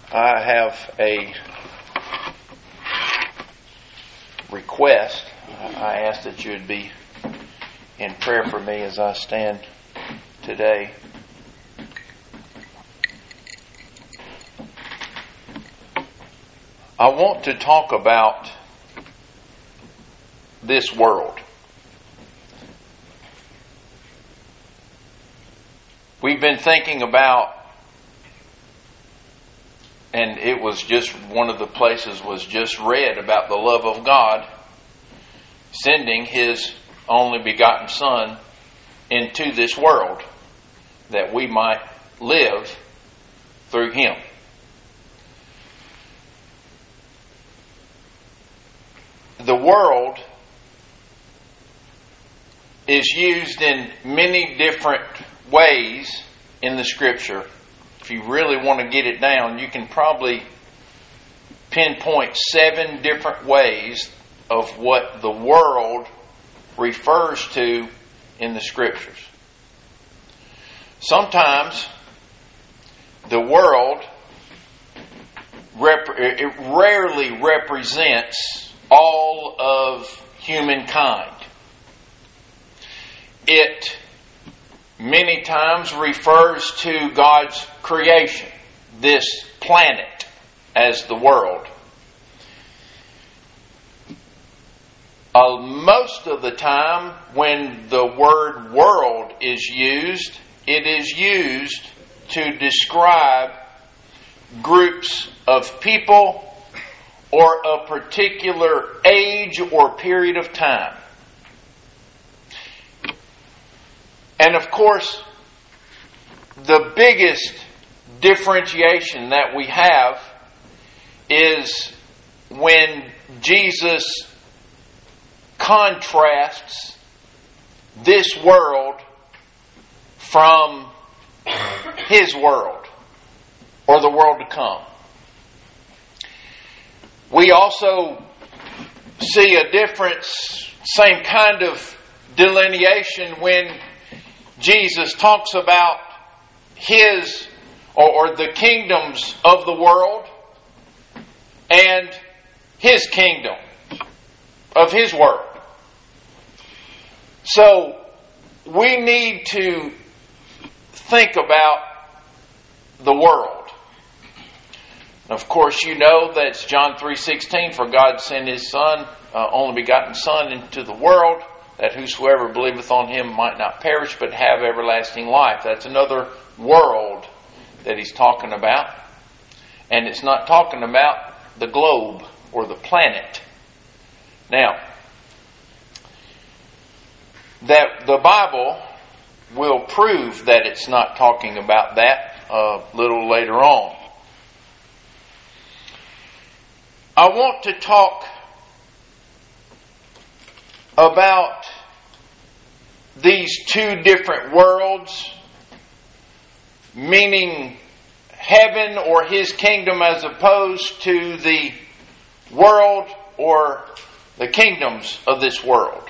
I have a request. I ask that you would be in prayer for me as I stand today. I want to talk about this world. We've been thinking about, and it was just one of the places was just read about the love of God sending His only begotten Son into this world that we might live through Him. The world is used in many different ways in the Scripture. If you really want to get it down, you can probably pinpoint 7 different ways of what the world refers to in the Scriptures. Sometimes the world it rarely represents all of humankind. It many times refers to God's creation, this planet, as the world. Most of the time when the word world is used, it is used to describe groups of people or a particular age or period of time. And of course, the biggest differentiation that we have is when Jesus contrasts this world from His world, or the world to come. We also see a difference, same kind of delineation when Jesus talks about His or the kingdoms of the world and His kingdom of His world. So we need to think about the world. Of course, you know that's John 3:16, for God sent His Son, only begotten Son, into the world, that whosoever believeth on Him might not perish, but have everlasting life. That's another world that He's talking about. And it's not talking about the globe or the planet. Now, that the Bible will prove that it's not talking about that a little later on. I want to talk about these 2 different worlds, meaning heaven or His kingdom as opposed to the world or the kingdoms of this world.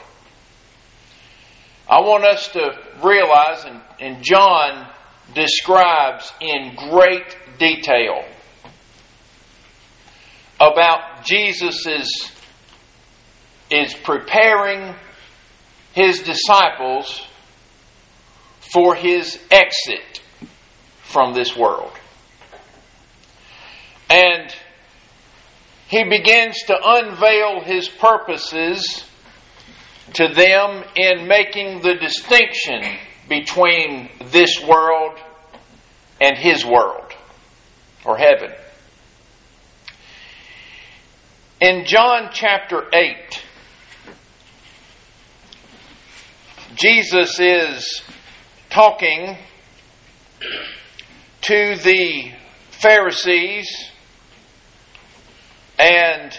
I want us to realize, and John describes in great detail about Jesus is preparing His disciples for His exit from this world. And He begins to unveil His purposes to them in making the distinction between this world and His world, or heaven. In John chapter 8, Jesus is talking to the Pharisees, and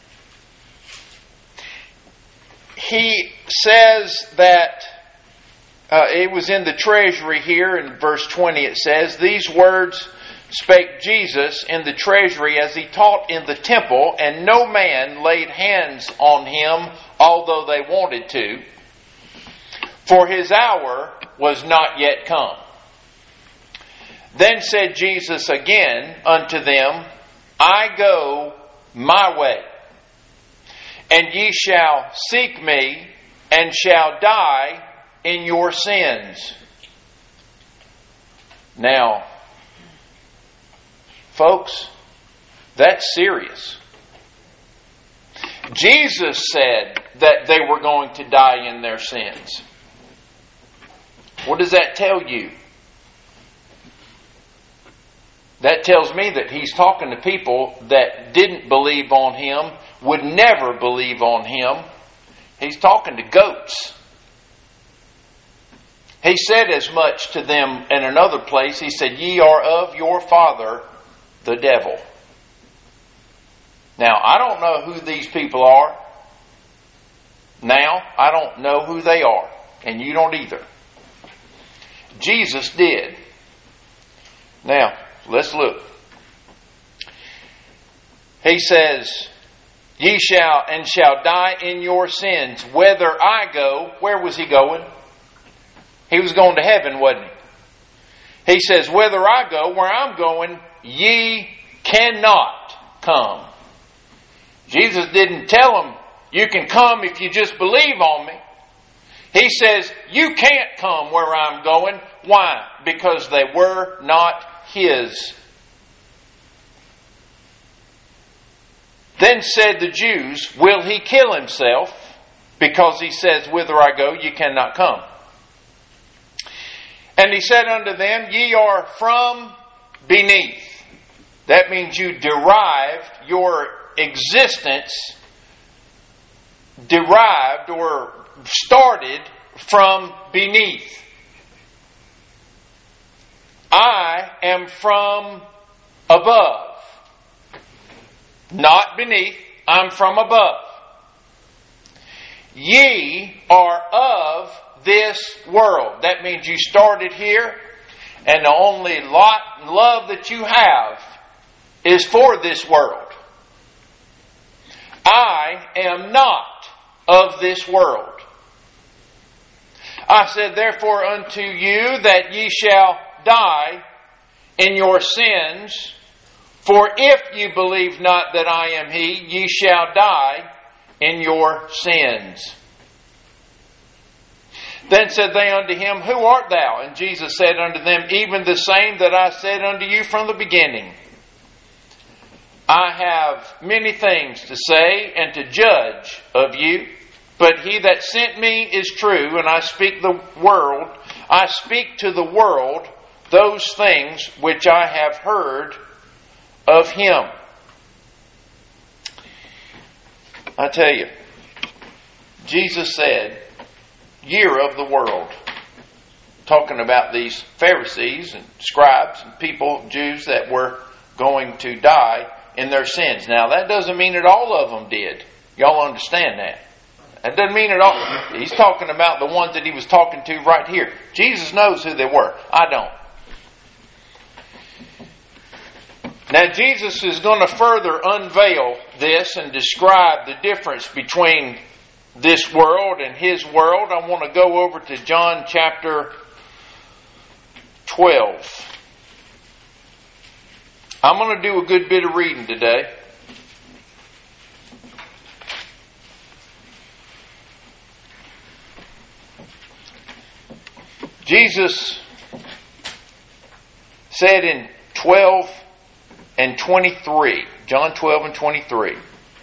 He says that it was in the treasury here in verse 20. It says, "These words spake Jesus in the treasury as He taught in the temple, and no man laid hands on Him, although they wanted to, for His hour was not yet come." Then said Jesus again unto them, I go my way, and ye shall seek me, and shall die in your sins. Now, folks, that's serious. Jesus said that they were going to die in their sins. What does that tell you? That tells me that He's talking to people that didn't believe on Him, would never believe on Him. He's talking to goats. He said as much to them in another place. He said, ye are of your father, the devil. Now, I don't know who these people are. Now, I don't know who they are. And you don't either. Jesus did. Now, let's look. He says, ye shall and shall die in your sins. Whither I go, where was He going? He was going to heaven, wasn't He? He says, whither I go, where I'm going, ye cannot come. Jesus didn't tell them, you can come if you just believe on me. He says, you can't come where I'm going. Why? Because they were not His. Then said the Jews, will He kill Himself? Because He says, whither I go, you cannot come. And He said unto them, ye are from beneath. That means you derived your existence, derived or started from beneath. I am from above. Not beneath, I'm from above. Ye are of this world. That means you started here, and the only lot and love that you have is for this world. I am not of this world. I said therefore unto you that ye shall die in your sins, for if you believe not that I am He, ye shall die in your sins. Then said they unto Him, who art thou? And Jesus said unto them, even the same that I said unto you from the beginning. I have many things to say and to judge of you, but He that sent me is true, and I speak to the world those things which I have heard of Him. I tell you, Jesus said, ye're of the world. Talking about these Pharisees and scribes and people, Jews that were going to die in their sins. Now, that doesn't mean that all of them did. Y'all understand that? That doesn't mean at all. He's talking about the ones that He was talking to right here. Jesus knows who they were. I don't. Now, Jesus is going to further unveil this and describe the difference between this world and His world. I want to go over to John chapter 12. I'm going to do a good bit of reading today. Jesus said in 12 and 23, John 12 and 23.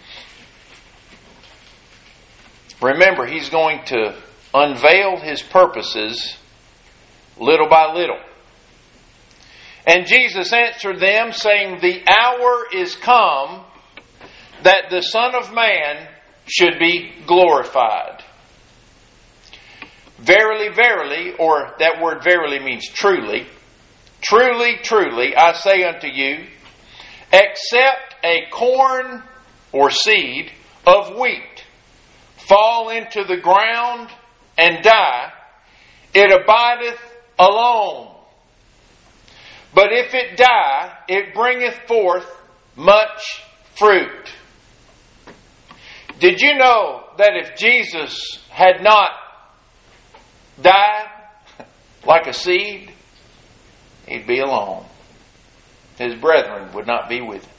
Remember, He's going to unveil His purposes little by little. And Jesus answered them, saying, the hour is come that the Son of Man should be glorified. Verily, verily, or that word verily means truly. Truly, truly, I say unto you, except a corn or seed of wheat fall into the ground and die, it abideth alone. But if it die, it bringeth forth much fruit. Did you know that if Jesus had not died like a seed, he'd be alone. His brethren would not be with him.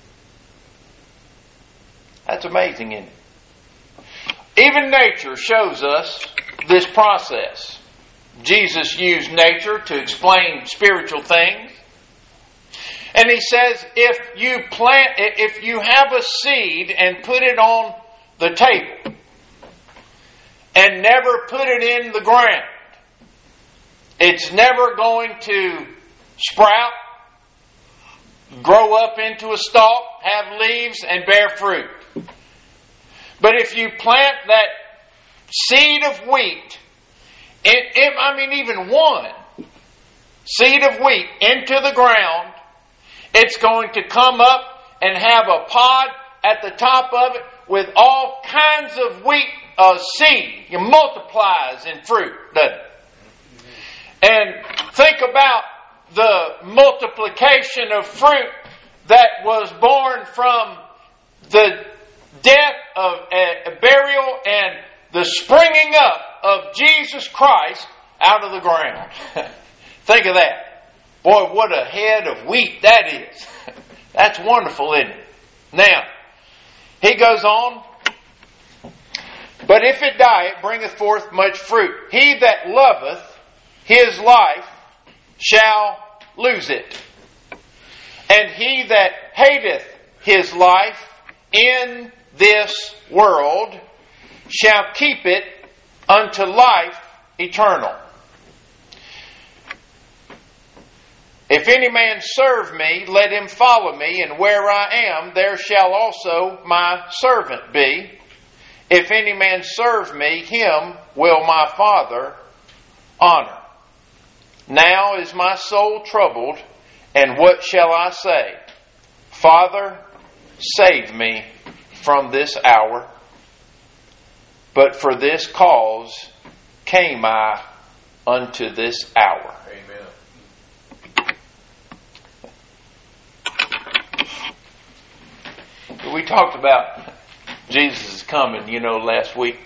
That's amazing, isn't it? Even nature shows us this process. Jesus used nature to explain spiritual things. And he says, if you have a seed and put it on the table and never put it in the ground, it's never going to sprout, grow up into a stalk, have leaves, and bear fruit. But if you plant that seed of wheat, even one seed of wheat into the ground, it's going to come up and have a pod at the top of it with all kinds of wheat seed. It multiplies in fruit, doesn't it? And think about the multiplication of fruit that was born from the death of burial and the springing up of Jesus Christ out of the ground. Think of that. Boy, what a head of wheat that is. That's wonderful, isn't it? Now, he goes on. But if it die, it bringeth forth much fruit. He that loveth his life shall lose it. And he that hateth his life in this world shall keep it unto life eternal. If any man serve me, let him follow me, and where I am, there shall also my servant be. If any man serve me, him will my Father honor. Now is my soul troubled, and what shall I say? Father, save me from this hour. But for this cause came I unto this hour. We talked about Jesus' coming, last week.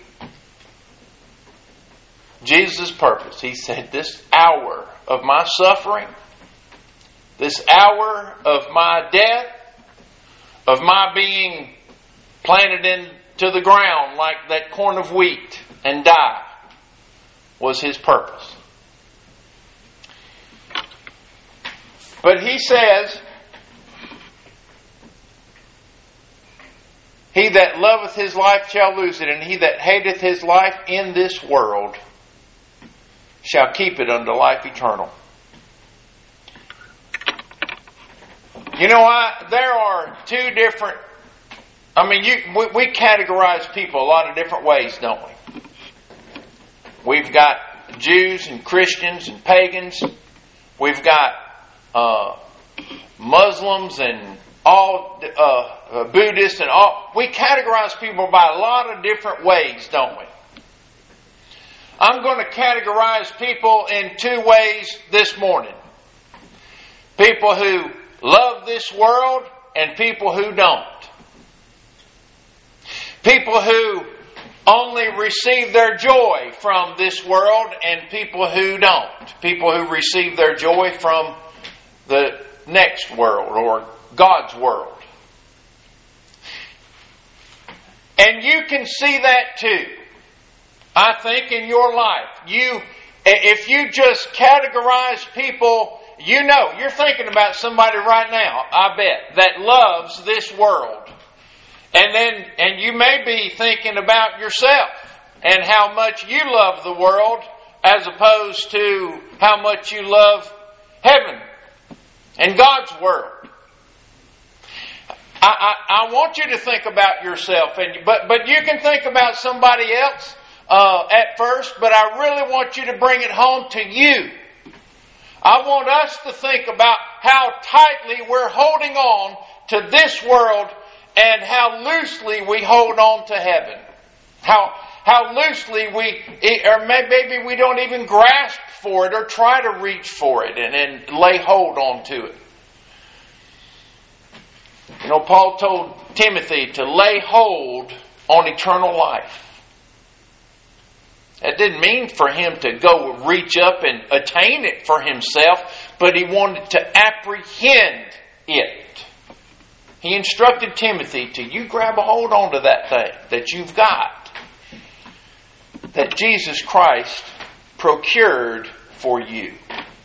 Jesus' purpose. He said, this hour of my suffering, this hour of my death, of my being planted into the ground like that corn of wheat and die, was His purpose. But He says, he that loveth his life shall lose it, and he that hateth his life in this world shall keep it unto life eternal. There are two different... we categorize people a lot of different ways, don't we? We've got Jews and Christians and pagans. We've got Muslims and all Buddhists and all. We categorize people by a lot of different ways, don't we? I'm going to categorize people in two ways this morning. People who love this world and people who don't. People who only receive their joy from this world and people who don't. People who receive their joy from the next world or God's world. And you can see that too. I think in your life. If you just categorize people, you're thinking about somebody right now, I bet, that loves this world. And you may be thinking about yourself and how much you love the world as opposed to how much you love heaven and God's world. I want you to think about yourself, but you can think about somebody else at first, but I really want you to bring it home to you. I want us to think about how tightly we're holding on to this world and how loosely we hold on to heaven. How loosely or maybe we don't even grasp for it or try to reach for it and lay hold on to it. Paul told Timothy to lay hold on eternal life. That didn't mean for him to go reach up and attain it for himself, but he wanted to apprehend it. He instructed Timothy to, you grab a hold onto that thing that you've got, that Jesus Christ procured for you.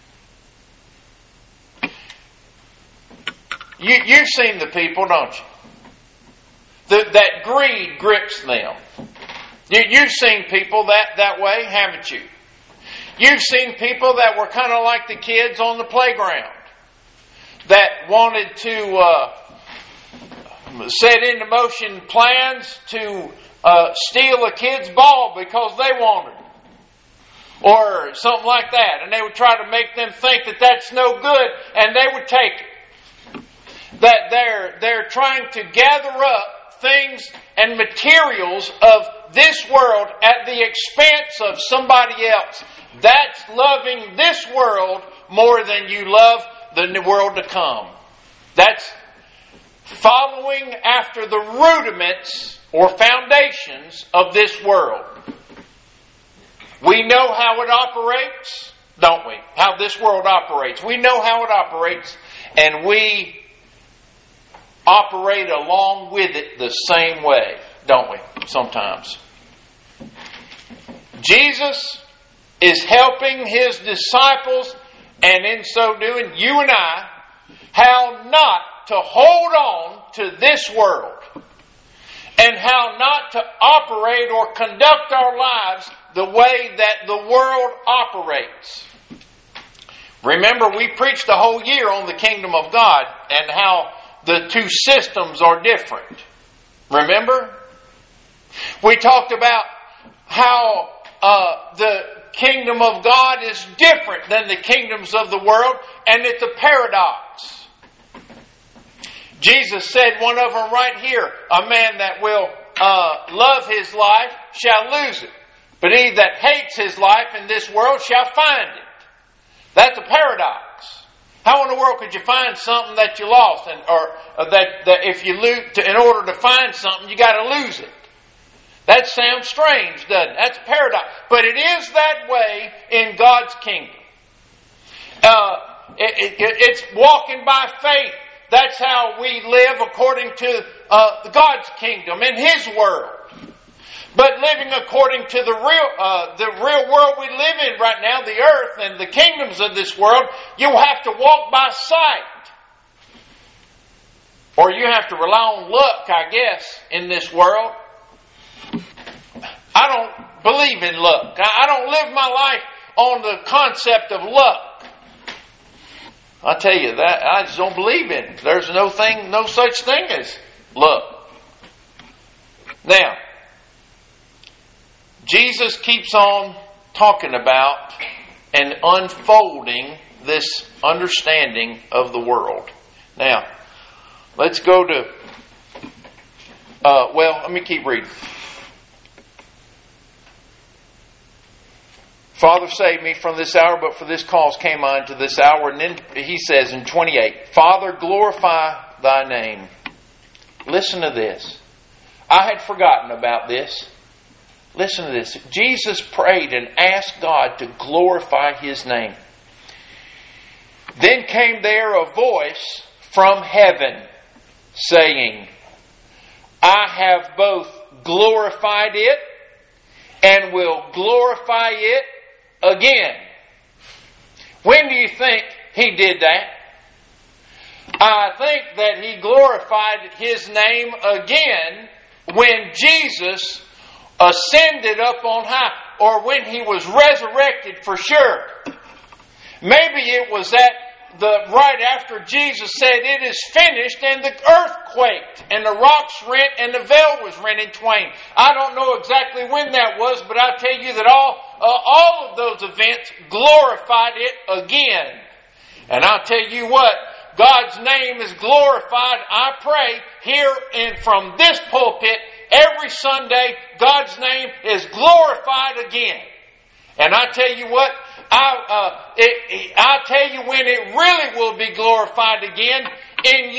You've seen the people, don't you? That greed grips them. You've seen people that way, haven't you? You've seen people that were kind of like the kids on the playground, that wanted to set into motion plans to steal a kid's ball because they wanted it. Or something like that. And they would try to make them think that that's no good, and they would take it. That they're trying to gather up things and materials of this world at the expense of somebody else. That's loving this world more than you love the world to come. That's following after the rudiments or foundations of this world. We know how it operates, don't we? How this world operates. We know how it operates, and we operate along with it the same way, don't we? Sometimes. Jesus is helping His disciples, and in so doing, you and I, how not to hold on to this world, and how not to operate or conduct our lives the way that the world operates. Remember, we preached the whole year on the kingdom of God and how the two systems are different. Remember? We talked about how the kingdom of God is different than the kingdoms of the world, and it's a paradox. Jesus said one of them right here, a man that will love his life shall lose it, but he that hates his life in this world shall find it. That's a paradox. How in the world could you find something that you lost, or that if you lose, in order to find something, you got to lose it? That sounds strange, doesn't it? That's a paradox, but it is that way in God's kingdom. It's walking by faith. That's how we live according to God's kingdom in His world. But living according to the real world we live in right now, the earth and the kingdoms of this world, you have to walk by sight. Or you have to rely on luck, I guess, in this world. I don't believe in luck. I don't live my life on the concept of luck. I tell you that I just don't believe in it. There's no such thing as luck. Now, Jesus keeps on talking about and unfolding this understanding of the world. Now, let's go to, let me keep reading. Father, save me from this hour, but for this cause came I unto this hour. And then he says in 28, Father, glorify thy name. Listen to this. I had forgotten about this. Listen to this. Jesus prayed and asked God to glorify His name. Then came there a voice from heaven saying, I have both glorified it and will glorify it again. When do you think He did that? I think that He glorified His name again when Jesus ascended up on high, or when He was resurrected for sure. Maybe it was right after Jesus said, it is finished, and the earth quaked, and the rocks rent, and the veil was rent in twain. I don't know exactly when that was, but I'll tell you that all of those events glorified it again. And I'll tell you what, God's name is glorified, I pray, here and from this pulpit, every Sunday, God's name is glorified again. And I tell you what, I'll tell you when it really will be glorified again in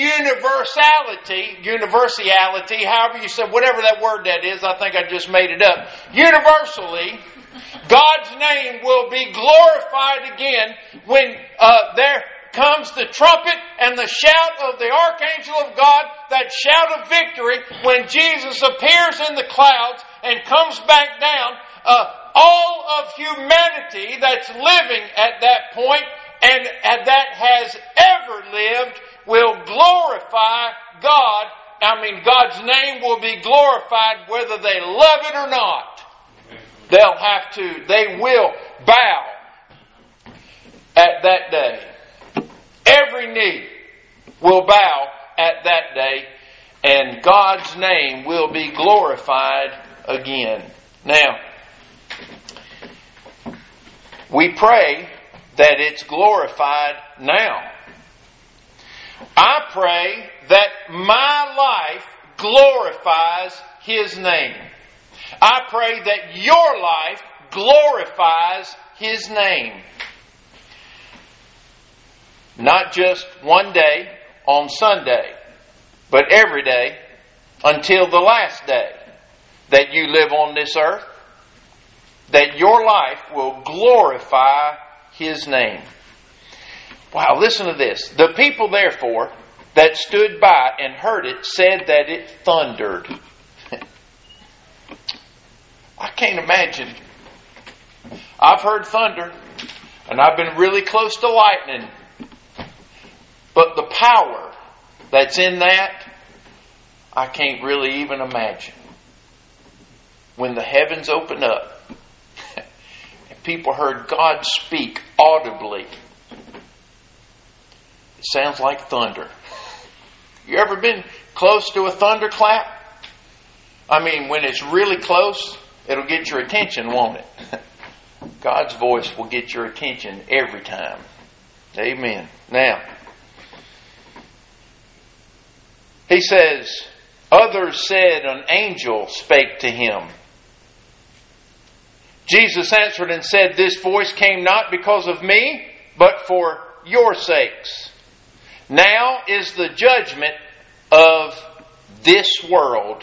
universality, however you say, whatever that word that is, I think I just made it up. Universally, God's name will be glorified again when there comes the trumpet and the shout of the archangel of God, that shout of victory, when Jesus appears in the clouds and comes back down. All of humanity that's living at that point and that has ever lived will glorify God. God's name will be glorified whether they love it or not. They will bow at that day. Every knee will bow at that day, and God's name will be glorified again. Now, we pray that it's glorified now. I pray that my life glorifies His name. I pray that your life glorifies His name. Not just one day on Sunday, but every day until the last day that you live on this earth, that your life will glorify His name. Wow, listen to this. The people, therefore, that stood by and heard it said that it thundered. I can't imagine. I've heard thunder, and I've been really close to lightning. But the power that's in that, I can't really even imagine. When the heavens opened up, and people heard God speak audibly, it sounds like thunder. You ever been close to a thunderclap? When it's really close, it'll get your attention, won't it? God's voice will get your attention every time. Amen. Now, he says, others said an angel spake to him. Jesus answered and said, this voice came not because of me, but for your sakes. Now is the judgment of this world.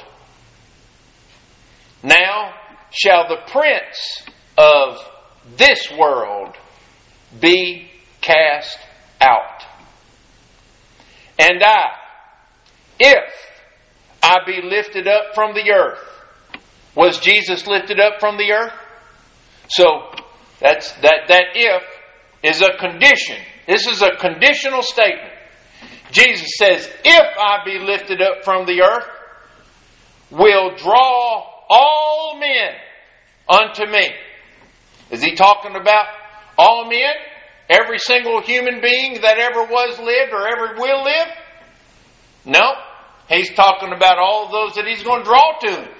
Now shall the prince of this world be cast out. And if I be lifted up from the earth. Was Jesus lifted up from the earth? So that if is a condition. This is a conditional statement. Jesus says, if I be lifted up from the earth, will draw all men unto me. Is he talking about all men? Every single human being that ever was lived or ever will live? No. He's talking about all those that he's going to draw to him.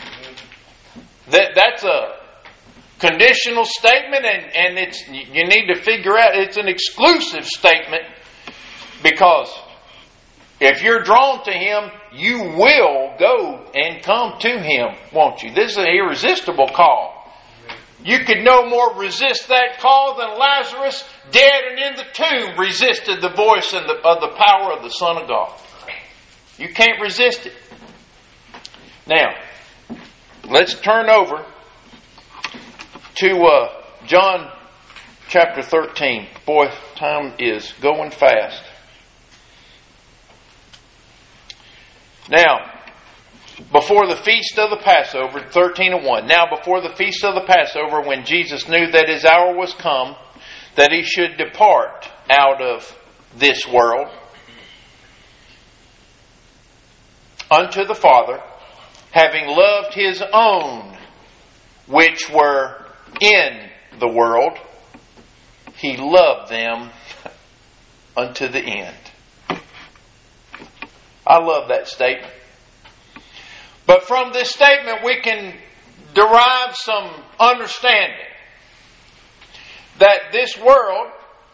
That's a conditional statement, and you need to figure out it's an exclusive statement, because if you're drawn to Him, you will go and come to Him, won't you? This is an irresistible call. You could no more resist that call than Lazarus, dead and in the tomb, resisted the voice of the power of the Son of God. You can't resist it. Now, let's turn over to John chapter 13. Boy, time is going fast. Now, before the feast of the Passover, 13:1. Now, before the feast of the Passover, when Jesus knew that His hour was come, that He should depart out of this world unto the Father, having loved His own which were in the world, He loved them unto the end. I love that statement. But from this statement we can derive some understanding that this world,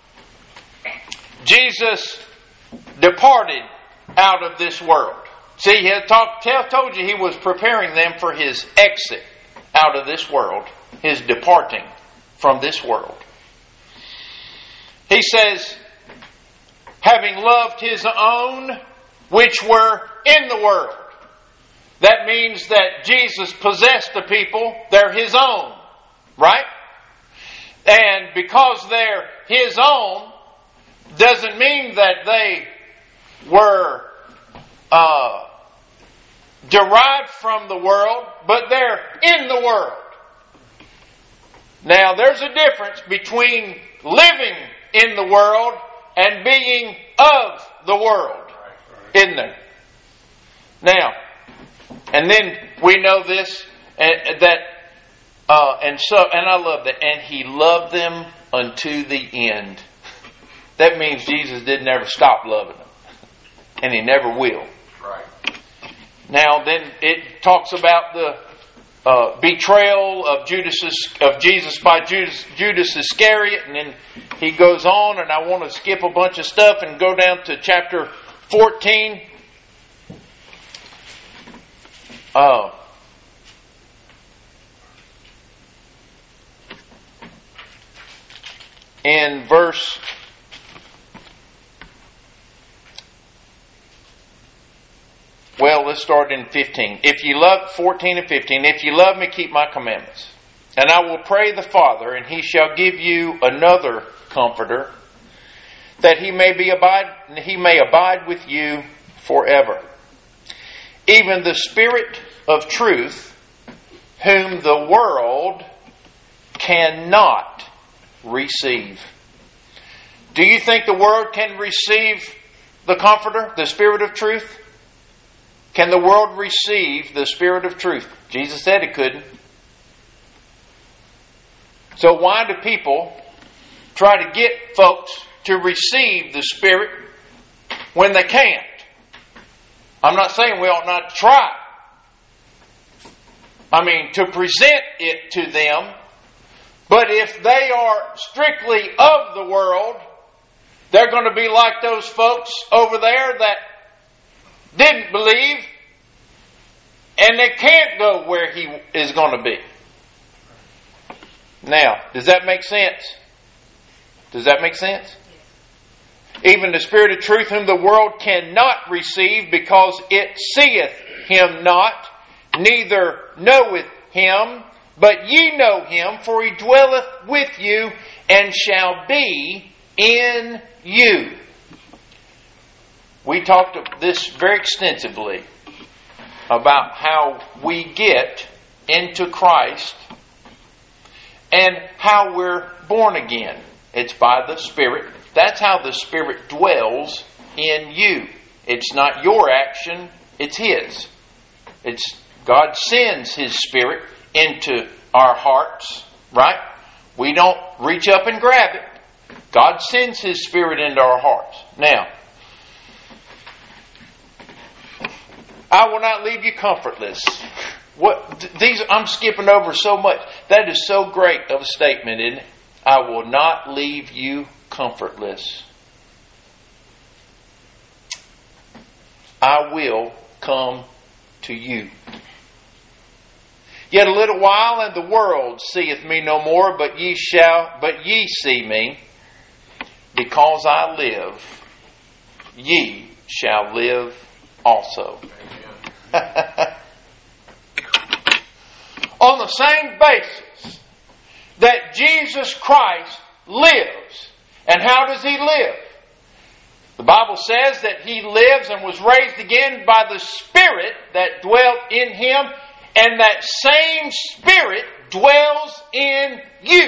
Jesus departed out of this world. See, he had told you He was preparing them for His exit out of this world, His departing from this world. He says, having loved His own which were in the world. That means that Jesus possessed the people. They're His own. Right? And because they're His own, doesn't mean that they were derived from the world, but they're in the world. Now, there's a difference between living in the world and being of the world, isn't there? Now, and then we know this, and I love that. And He loved them unto the end. That means Jesus didn't ever stop loving them, and He never will. Right. Now, then it talks about the betrayal of Jesus by Judas Iscariot, and then he goes on, and I want to skip a bunch of stuff and go down to chapter 14. In verse 15. 14 and 15. If you love me, keep my commandments. And I will pray the Father, and He shall give you another Comforter, that He may abide with you forever. Even the Spirit of truth, whom the world cannot receive. Do you think the world can receive the Comforter, the Spirit of truth? Can the world receive the Spirit of truth? Jesus said it couldn't. So why do people try to get folks to receive the Spirit when they can't? I'm not saying we ought not to try. I mean, to present it to them. But if they are strictly of the world, they're going to be like those folks over there that didn't believe, and they can't go where He is going to be. Now, does that make sense? Does that make sense? Even the Spirit of truth, whom the world cannot receive, because it seeth Him not, neither knoweth Him, but ye know Him, for He dwelleth with you, and shall be in you. We talked this very extensively about how we get into Christ and how we're born again. It's by the Spirit. That's how the Spirit dwells in you. It's not your action, it's His. It's God sends His Spirit into our hearts, right? We don't reach up and grab it. God sends His Spirit into our hearts. Now, I will not leave you comfortless. I'm skipping over so much. That is so great of a statement, isn't it? I will not leave you comfortless. I will come to you. Yet a little while, and the world seeth me no more, but ye see me. Because I live, ye shall live also. On the same basis that Jesus Christ lives. And how does He live? The Bible says that He lives and was raised again by the Spirit that dwelt in Him, and that same Spirit dwells in you.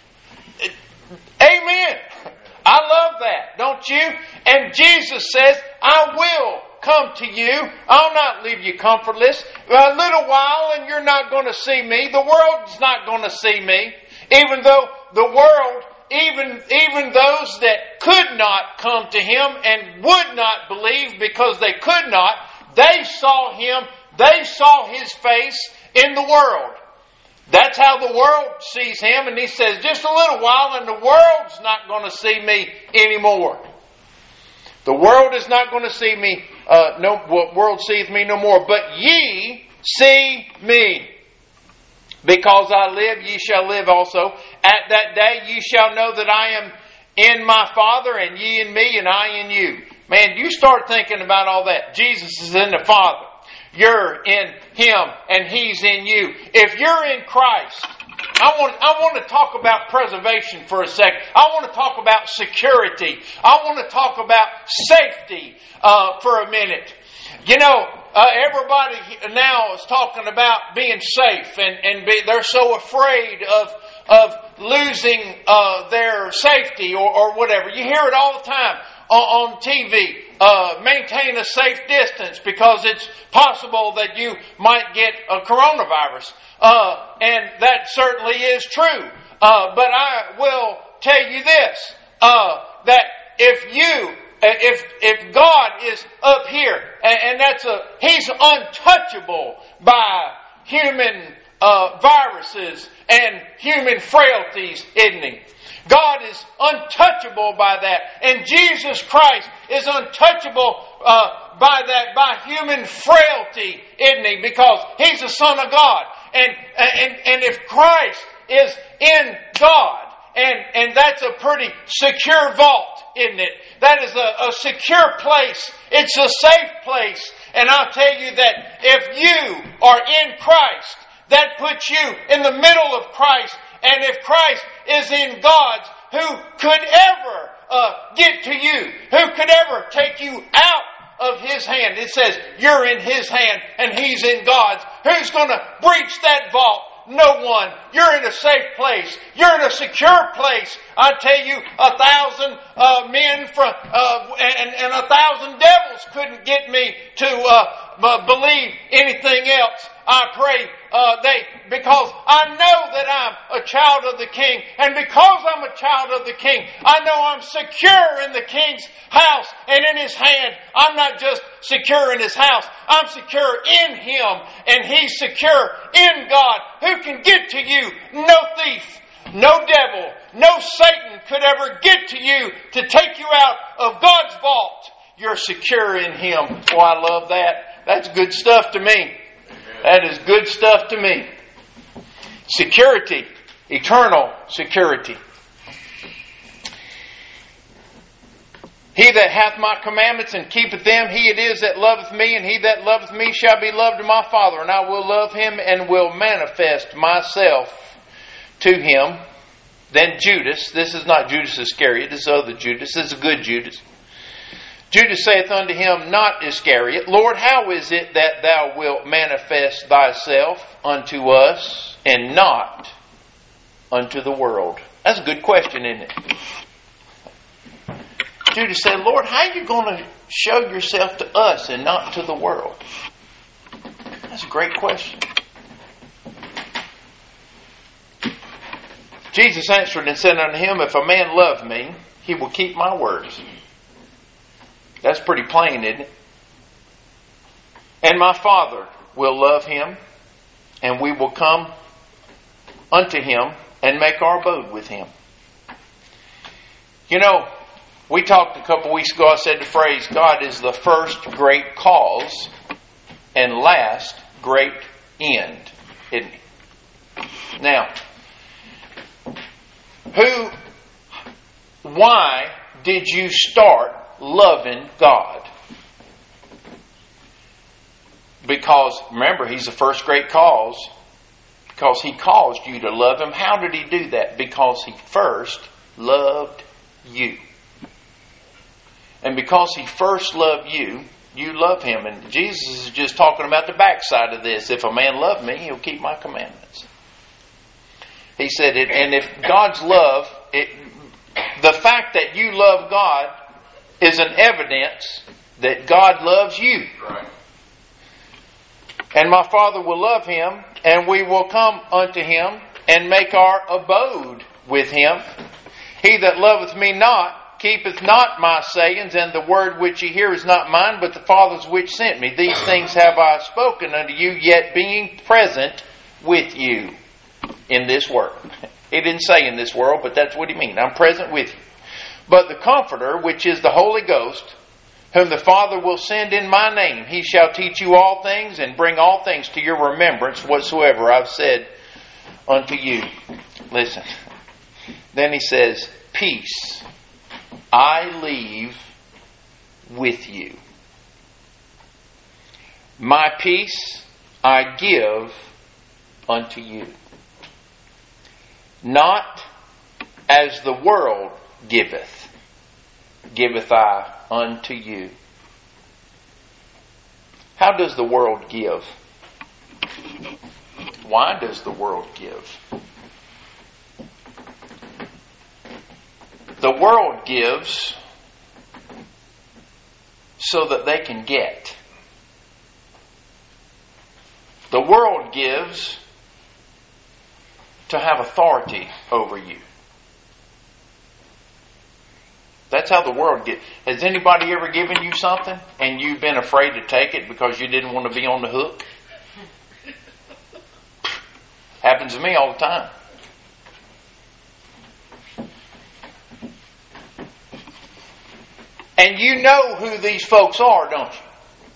Amen. I love that, don't you? And Jesus says, I will come to you. I'll not leave you comfortless. A little while and you're not going to see me. The world's not going to see me. Even though the world, even those that could not come to Him and would not believe because they could not, they saw Him, they saw His face in the world. That's how the world sees Him, and He says, just a little while and the world's not going to see me anymore. The world is not going to see me, world seeth me no more, but ye see me. Because I live, ye shall live also. At that day ye shall know that I am in my Father, and ye in me, and I in you. Man, you start thinking about all that. Jesus is in the Father. You're in Him, and He's in you. If you're in Christ, I want to talk about preservation for a second. I want to talk about security. I want to talk about safety for a minute. You know, everybody now is talking about being safe, and they're so afraid of losing their safety or whatever. You hear it all the time on TV. Maintain a safe distance because it's possible that you might get a coronavirus. And that certainly is true. But I will tell you this, that if God is up here, and He's untouchable by human viruses and human frailties, isn't He? God is untouchable by that. And Jesus Christ is untouchable by that, by human frailty, isn't He? Because He's the Son of God. And if Christ is in God, and that's a pretty secure vault, isn't it? That is a secure place. It's a safe place. And I'll tell you that if you are in Christ, that puts you in the middle of Christ. And if Christ is in God's, who could ever get to you? Who could ever take you out of His hand? It says you're in His hand and He's in God's. Who's going to breach that vault? No one. You're in a safe place. You're in a secure place. I tell you, 1,000 men from and 1,000 devils couldn't get me to believe anything else. I pray because I know that I'm a child of the King, and because I'm a child of the King, I know I'm secure in the King's house and in His hand. I'm not just secure in His house, I'm secure in Him, and He's secure in God. Who can get to you? No thief, no devil, no Satan could ever get to you to take you out of God's vault. You're secure in Him. Oh, I love that. That's good stuff to me. That is good stuff to me. Security. Eternal security. He that hath my commandments and keepeth them, he it is that loveth me, and he that loveth me shall be loved of my Father, and I will love him and will manifest myself to him. Then Judas, this is not Judas Iscariot, this is other Judas, this is a good Judas. Judas saith unto him, not Iscariot, Lord, how is it that thou wilt manifest thyself unto us and not unto the world? That's a good question, isn't it? Judas said, Lord, how are you going to show yourself to us and not to the world? That's a great question. Jesus answered and said unto him, if a man love me, he will keep my words. That's pretty plain, isn't it? And my Father will love him, and we will come unto him and make our abode with him. You know, we talked a couple weeks ago, I said the phrase, God is the first great cause and last great end, isn't he? Now, why did you start loving God? Because, remember, He's the first great cause. Because He caused you to love Him. How did He do that? Because He first loved you. And because He first loved you, you love Him. And Jesus is just talking about the backside of this. If a man love me, he'll keep my commandments. He said it, and if God's love, the fact that you love God is an evidence that God loves you. Right. And my Father will love him, and we will come unto him and make our abode with him. He that loveth me not keepeth not my sayings, and the word which ye hear is not mine, but the Father's which sent me. These things have I spoken unto you, yet being present with you in this world. He didn't say in this world, but that's what he means. I'm present with you. But the Comforter, which is the Holy Ghost, whom the Father will send in my name, he shall teach you all things and bring all things to your remembrance whatsoever I've said unto you. Listen. Then he says, peace I leave with you. My peace I give unto you. Not as the world giveth, giveth I unto you. How does the world give? Why does the world give? The world gives so that they can get. The world gives to have authority over you. That's how the world gets. Has anybody ever given you something and you've been afraid to take it because you didn't want to be on the hook? Happens to me all the time. And you know who these folks are, don't you?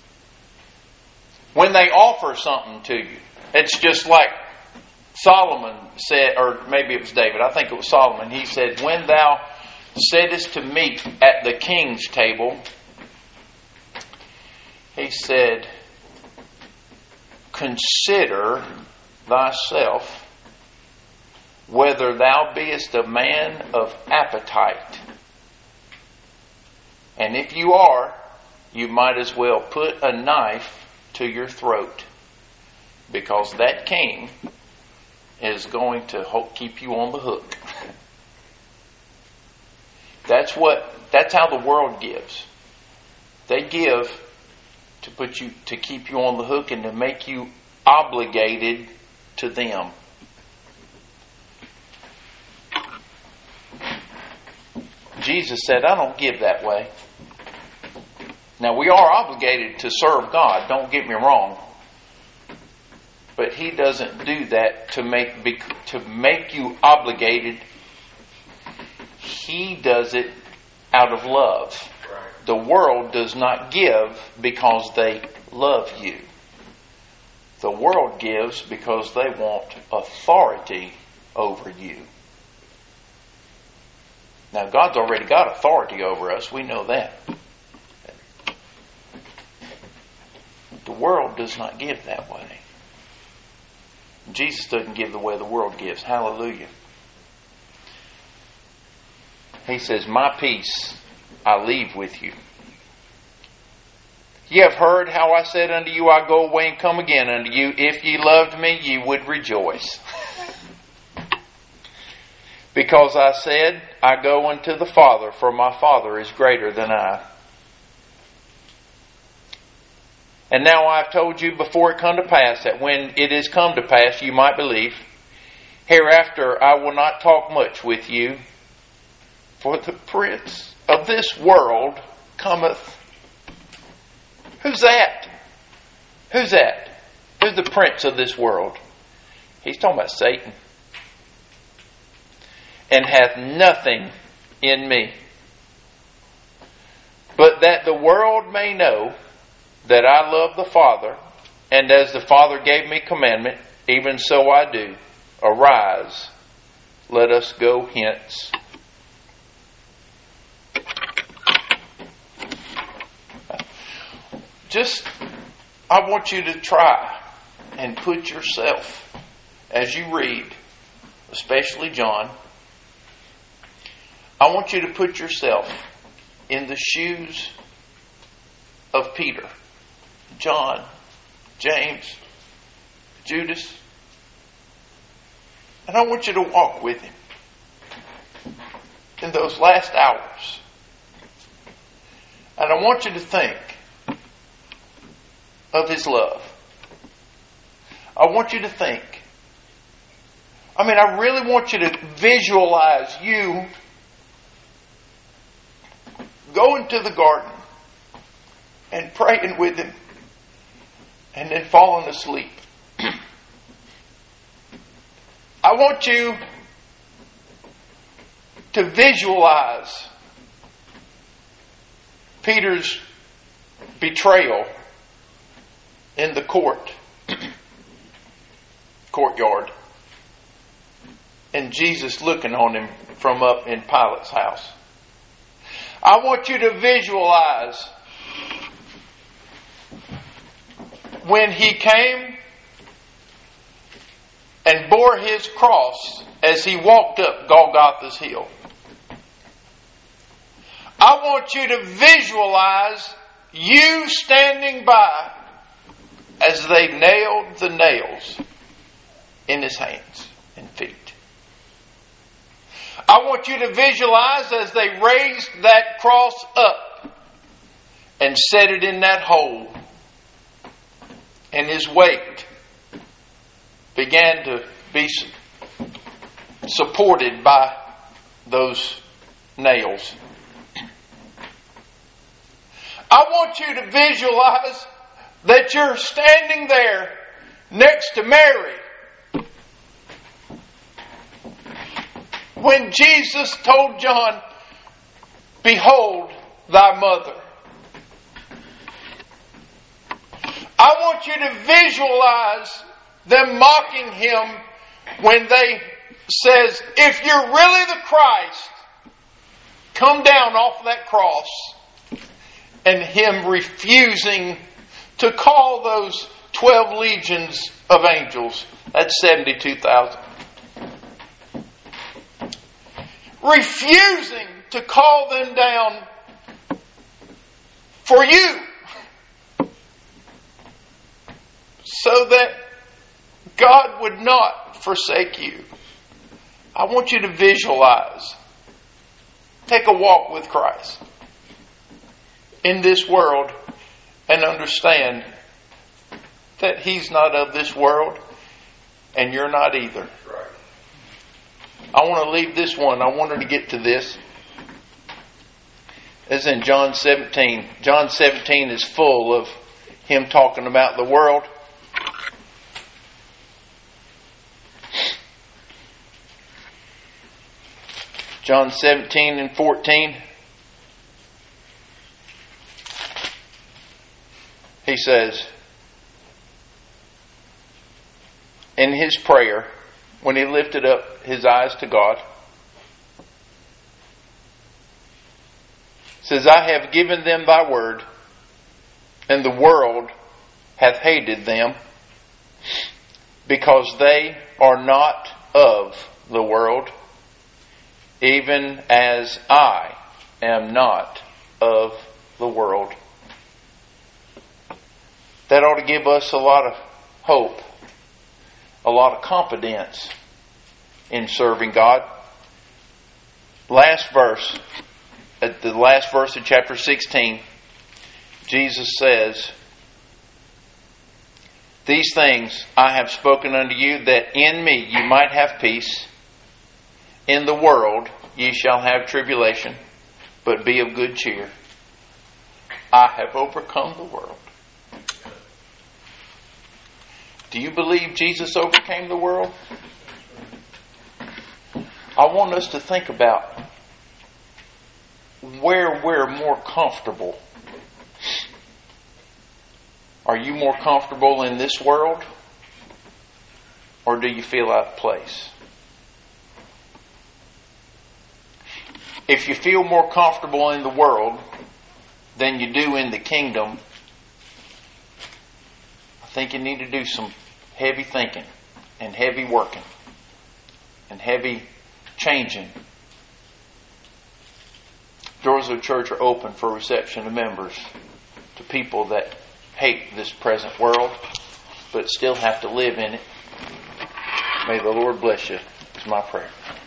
When they offer something to you. It's just like Solomon said, or maybe it was David, I think it was Solomon. He said, when thou sittest to meat at the king's table, he said, consider thyself whether thou beest a man of appetite. And if you are, you might as well put a knife to your throat, because that king is going to keep you on the hook. That's how the world gives. They give to keep you on the hook and to make you obligated to them. Jesus said, I don't give that way. Now, we are obligated to serve God, don't get me wrong. But He doesn't do that to make you obligated. He does it out of love. Right. The world does not give because they love you. The world gives because they want authority over you. Now, God's already got authority over us. We know that. The world does not give that way. Jesus doesn't give the way the world gives. Hallelujah. He says, my peace I leave with you. Ye have heard how I said unto you, I go away and come again unto you. If ye loved me, ye would rejoice. Because I said, I go unto the Father, for my Father is greater than I. And now I have told you before it come to pass, that when it is come to pass, you might believe. Hereafter I will not talk much with you, for the prince of this world cometh. Who's that? Who's that? Who's the prince of this world? He's talking about Satan. And hath nothing in me. But that the world may know that I love the Father, and as the Father gave me commandment, even so I do. Arise, let us go hence. I want you to try and put yourself, as you read, especially John, I want you to put yourself in the shoes of Peter, John, James, Judas. And I want you to walk with him in those last hours. And I want you to think of his love. I want you to think. I really want you to visualize you going to the garden and praying with him and then falling asleep. I want you to visualize Peter's betrayal in the courtyard, and Jesus looking on him from up in Pilate's house. I want you to visualize when He came and bore His cross as He walked up Golgotha's hill. I want you to visualize you standing by as they nailed the nails in His hands and feet. I want you to visualize as they raised that cross up and set it in that hole, and His weight began to be supported by those nails. I want you to visualize that you're standing there next to Mary when Jesus told John, "Behold thy mother." I want you to visualize them mocking Him when they says, "If you're really the Christ, come down off that cross." And Him refusing to call those 12 legions of angels. That's 72,000. Refusing to call them down for you. So that God would not forsake you. I want you to visualize. Take a walk with Christ in this world and understand that He's not of this world and you're not either. I want to leave this one. I wanted to get to this. It's in John 17. John 17 is full of Him talking about the world. John 17 and 14. He says, in His prayer, when He lifted up His eyes to God, says, I have given them thy word, and the world hath hated them, because they are not of the world, even as I am not of the world. That ought to give us a lot of hope, a lot of confidence in serving God. Last verse, at the last verse of chapter 16, Jesus says, these things I have spoken unto you, that in me you might have peace. In the world ye shall have tribulation, but be of good cheer. I have overcome the world. Do you believe Jesus overcame the world? I want us to think about where we're more comfortable. Are you more comfortable in this world? Or do you feel out of place? If you feel more comfortable in the world than you do in the kingdom, I think you need to do some heavy thinking and heavy working and heavy changing. Doors of the church are open for reception of members to people that hate this present world but still have to live in it. May the Lord bless you. It's my prayer.